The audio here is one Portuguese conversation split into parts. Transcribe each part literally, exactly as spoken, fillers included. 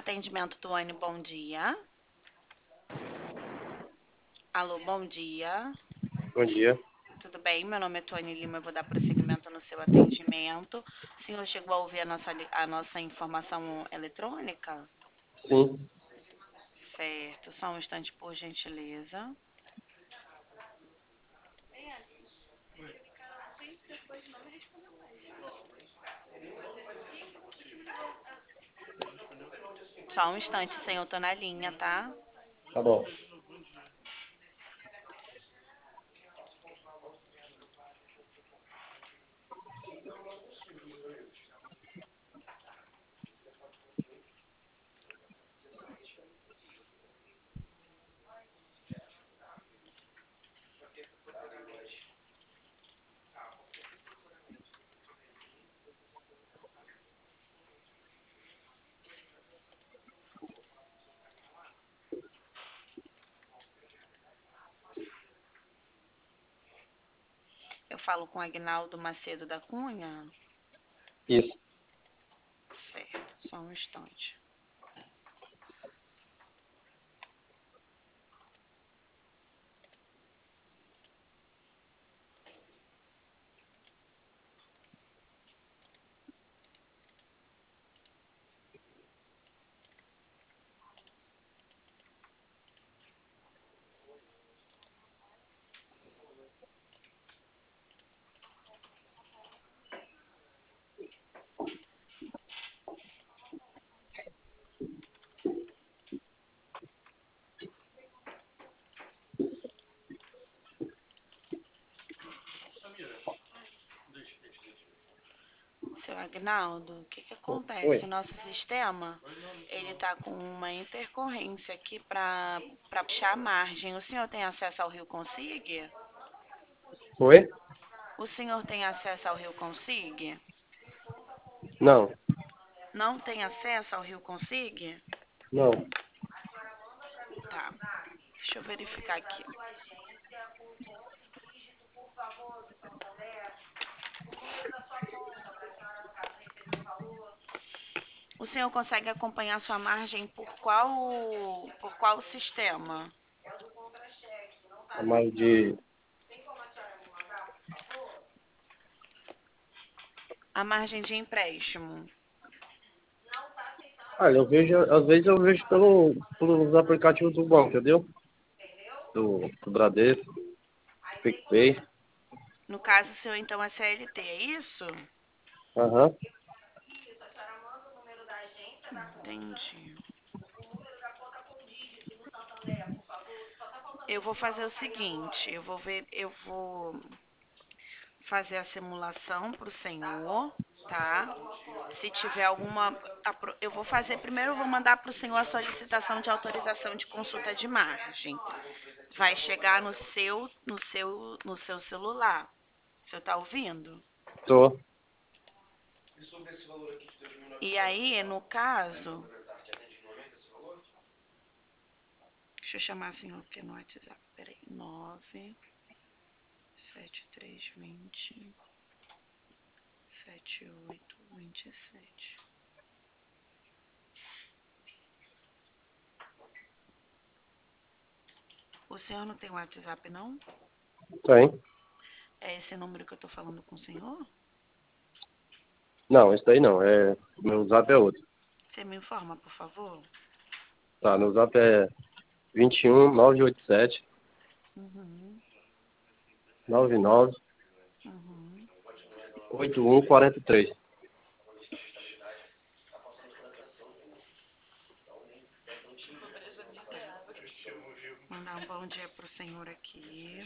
Atendimento Tuane, bom dia. Alô, bom dia. Bom dia. Tudo bem? Meu nome é Tuane Lima, eu vou dar prosseguimento no seu atendimento. O senhor chegou a ouvir a nossa, li- a nossa informação eletrônica? Sim. Certo, só um instante, por gentileza. Só um instante, senhor, tô na linha, tá? Tá bom. Eu falo com Agnaldo Macedo da Cunha? Isso. Certo, só um instante. Seu Agnaldo, o que que Oi. acontece? O nosso sistema, ele tá com uma intercorrência aqui para para puxar a margem. O senhor tem acesso ao Rio Consig? Oi? O senhor tem acesso ao Rio Consig? Não. Não tem acesso ao Rio Consig? Não. Tá. Deixa eu verificar aqui. O senhor consegue acompanhar sua margem por qual por qual sistema? A mais de. A margem de empréstimo. Ah, eu vejo, às vezes eu vejo pelo, pelos aplicativos do banco, entendeu? Do, do Bradesco, PicPay. No caso, o senhor então é C L T, é isso? Aham. Entendi. Eu vou fazer o seguinte, eu vou ver, eu vou fazer a simulação para o senhor, tá? Se tiver alguma, eu vou fazer primeiro, eu vou mandar para o senhor a solicitação de autorização de consulta de margem. Vai chegar no seu, no seu, no seu celular. O senhor tá ouvindo? Tô. E aí, no caso, deixa eu chamar o senhor aqui no WhatsApp. Peraí, nove sete três dois zero sete oito dois sete. O senhor não tem WhatsApp, não? Tem. É esse número que eu tô falando com o senhor? Não, esse daí não. É, meu zap é outro. Você me informa, por favor? Tá, meu zap é vinte e um nove oito sete Uhum, nove nove uhum. oito um quatro três. Mandar um bom dia pro senhor aqui,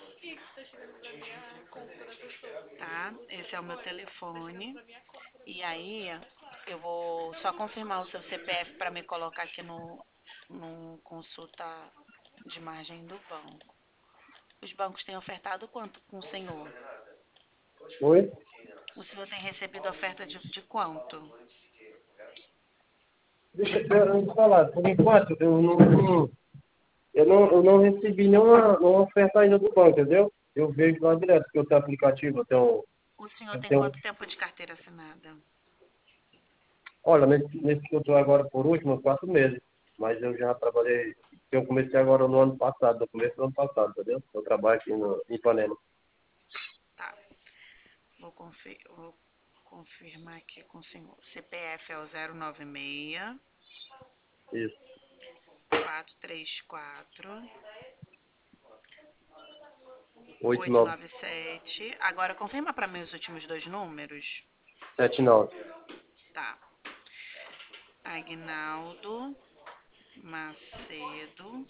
tá? Esse é o meu telefone. E aí, eu vou só confirmar o seu C P F para me colocar aqui no, no consulta de margem do banco. Os bancos têm ofertado quanto com o senhor? Oi? O senhor tem recebido oferta de, de quanto? Deixa eu te falar. Por enquanto, eu não, eu não, eu não recebi nenhuma, nenhuma oferta ainda do banco, entendeu? Eu vejo lá direto que eu tenho aplicativo, eu tenho, O senhor eu tem tenho quanto tempo de carteira assinada? Olha, nesse, nesse que eu estou agora por último, quatro meses. Mas eu já trabalhei, eu comecei agora no ano passado, no começo do ano passado, entendeu? Eu trabalho aqui no, em Ipanema. Tá. Vou, confi vou confirmar aqui com o senhor. C P F é o zero nove seis Isso. quatro três quatro oito oito nove nove sete. Agora confirma para mim os últimos dois números. sete nove. Tá. Agnaldo Macedo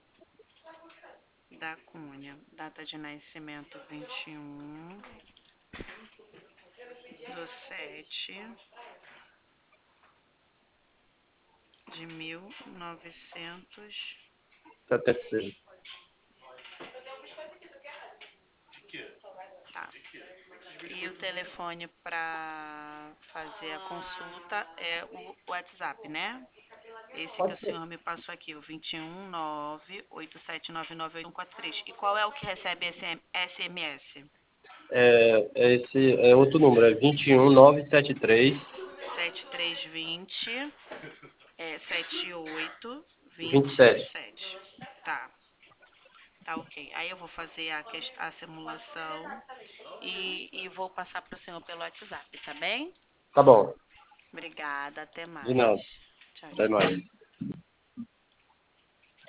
da Cunha. Data de nascimento vinte e um do sete de mil novecentos. setenta e seis. Tá. E o telefone para fazer a consulta é o WhatsApp, né? Esse que Pode o ser. senhor me passou aqui, o vinte e um nove oito sete nove nove oito um quatro três. E qual é o que recebe esse S M S? É, é esse é outro número, é vinte e um nove sete três sete três dois zero é sete oito vinte e dois sete. sete. Tá, tá ok. Aí eu vou fazer a, ques- a simulação e, e vou passar para o senhor pelo WhatsApp, tá bem? Tá bom, Obrigada, até de mais. nada. Tchau, Até tchau. mais.